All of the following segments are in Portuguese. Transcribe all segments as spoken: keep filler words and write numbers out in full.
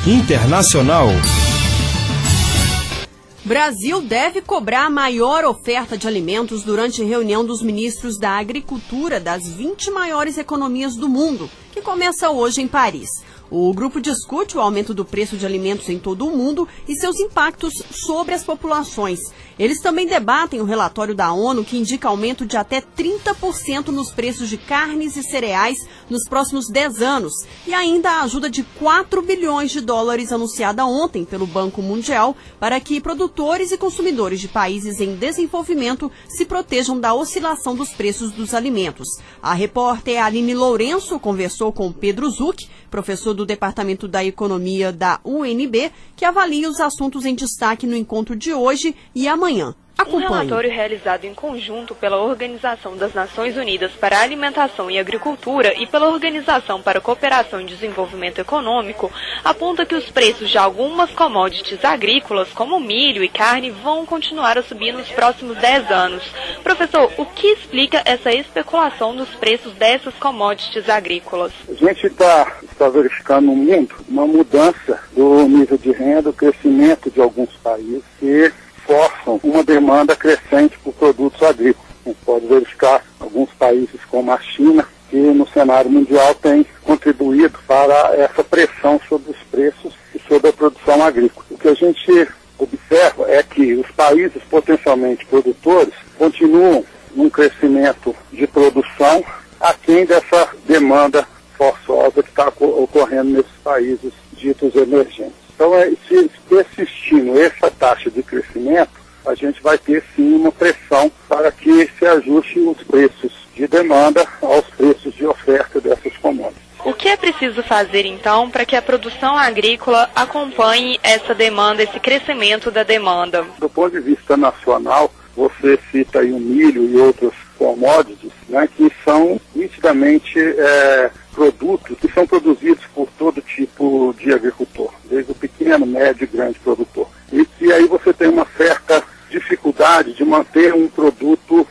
Internacional. Brasil deve cobrar a maior oferta de alimentos durante a reunião dos ministros da Agricultura das vinte maiores economias do mundo, que começa hoje em Paris. O grupo discute o aumento do preço de alimentos em todo o mundo e seus impactos sobre as populações. Eles também debatem o relatório da ONU que indica aumento de até trinta por cento nos preços de carnes e cereais nos próximos dez anos e ainda a ajuda de quatro bilhões de dólares anunciada ontem pelo Banco Mundial para que produtores e consumidores de países em desenvolvimento se protejam da oscilação dos preços dos alimentos. A repórter Aline Lourenço conversou com Pedro Zucchi, professor do Departamento da Economia da U N B, que avalia os assuntos em destaque no encontro de hoje e amanhã. Acompanhe. Um relatório realizado em conjunto pela Organização das Nações Unidas para a Alimentação e Agricultura e pela Organização para a Cooperação e Desenvolvimento Econômico aponta que os preços de algumas commodities agrícolas, como milho e carne, vão continuar a subir nos próximos dez anos. Professor, o que explica essa especulação dos preços dessas commodities agrícolas? A gente está tá verificando no mundo uma mudança do nível de renda, o crescimento de alguns países que forçam uma demanda crescente por produtos agrícolas. A gente pode verificar alguns países como a China, que no cenário mundial tem contribuído para essa pressão sobre os preços e sobre a produção agrícola. O que a gente observa é que os países potencialmente produtores continuam num crescimento de produção aquém dessa demanda forçosa que está ocorrendo nesses países ditos emergentes. Então, se persistindo essa taxa de crescimento, a gente vai ter sim uma pressão para que se ajuste os preços de demanda aos preços de oferta dessas commodities. O que é preciso fazer, então, para que a produção agrícola acompanhe essa demanda, esse crescimento da demanda? Do ponto de vista nacional, você cita aí o milho e outros commodities, né, que são nitidamente é, produtos que são produzidos por todo tipo de agricultor, desde o pequeno, médio e grande produtor. E, e aí você tem uma certa dificuldade de manter um produto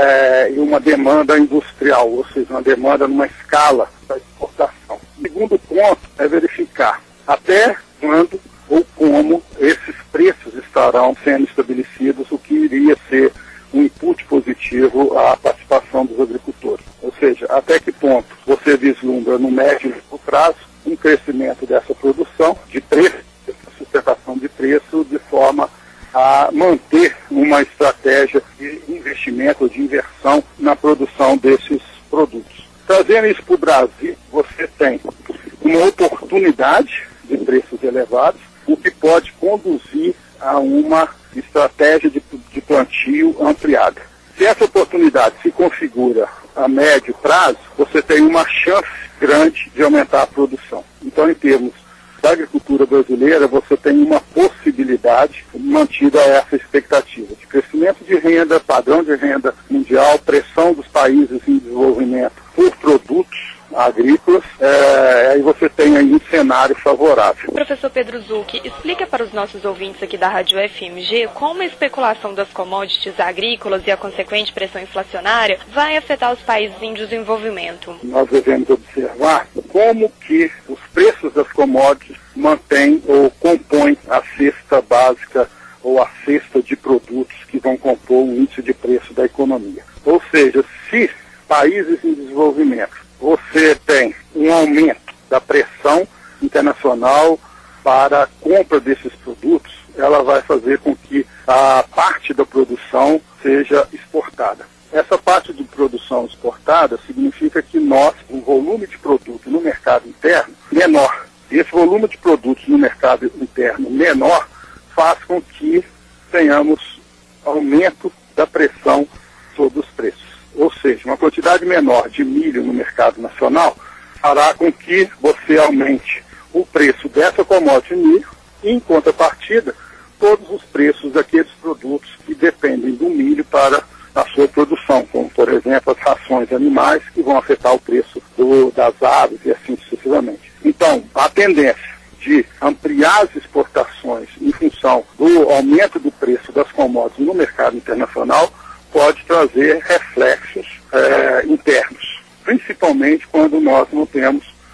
é, e uma demanda industrial, ou seja, uma demanda numa escala da exportação. O segundo ponto é verificar até quando ou como esses preços estarão sendo estabelecidos, o que iria ser um input positivo à participação dos agricultores. Ou seja, até que ponto você vislumbra no médio e longo prazo um crescimento dessa produção de preço, essa sustentação de preço, de forma a manter uma estratégia de investimento ou de inversão na produção desses produtos. Trazendo isso para o Brasil, você tem uma oportunidade de preços elevados, o que pode conduzir a uma estratégia de, de plantio ampliada. Se essa oportunidade se configura a médio prazo, você tem uma chance grande de aumentar a produção. Então, em termos da agricultura brasileira, você tem uma possibilidade mantida essa expectativa de crescimento de renda, padrão de renda mundial, pressão dos países em desenvolvimento por produtos agrícolas, é, aí você tem aí um cenário favorável. Professor Pedro Zucchi, explica para os nossos ouvintes aqui da Rádio F M G como a especulação das commodities agrícolas e a consequente pressão inflacionária vai afetar os países em desenvolvimento. Nós devemos observar como que os preços das commodities mantêm ou compõem a cesta básica ou a cesta de produtos que vão compor o índice de preço da economia. Ou seja, se países em desenvolvimento você tem um aumento da pressão internacional para a compra desses produtos, ela vai fazer com que a parte da produção seja exportada. Essa parte de produção exportada significa que nós, um volume de produto no mercado interno menor, e esse volume de produtos no mercado interno menor faz com que tenhamos aumento da pressão sobre os preços. Ou seja, uma quantidade menor de milho no mercado nacional fará com que você aumente o preço dessa commodity milho e, em contrapartida, todos os preços daqueles produtos que dependem do milho para a sua produção, como, por exemplo, as rações animais, que vão afetar o preço do, das aves e assim sucessivamente. Então, a tendência de ampliar as exportações em função do aumento do preço das commodities no mercado internacional pode trazer reflexos é, internos, principalmente quando nós não temos ou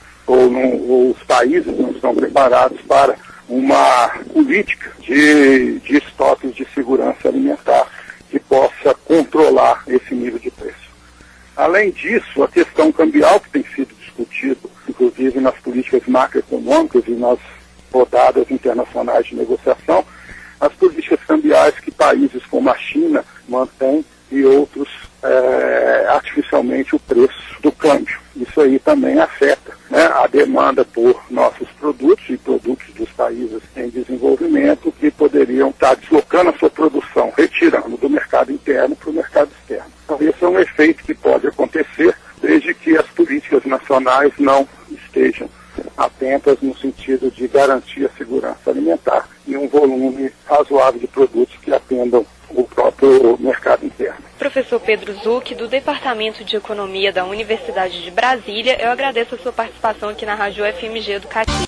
ou, não, ou os países não estão preparados para uma política de, de estoques de segurança alimentar que possa controlar esse nível de preço. Além disso, a questão cambial que tem sido discutido, inclusive nas políticas macroeconômicas e nas rodadas internacionais de negociação, as políticas cambiais que países como a China mantêm e outros é, artificialmente o preço do câmbio. Isso aí também afeta, né, a demanda por nossos produtos e produtos dos países em desenvolvimento que poderiam estar deslocando a sua produção, retirando do mercado interno para o mercado externo. Então, esse é um efeito que pode acontecer desde que as políticas nacionais não estejam atentas no sentido de garantir a segurança alimentar e um volume razoável de produtos que atendam o próprio mercado interno. Professor Pedro Zucchi, do Departamento de Economia da Universidade de Brasília, eu agradeço a sua participação aqui na Rádio F M G Educativa.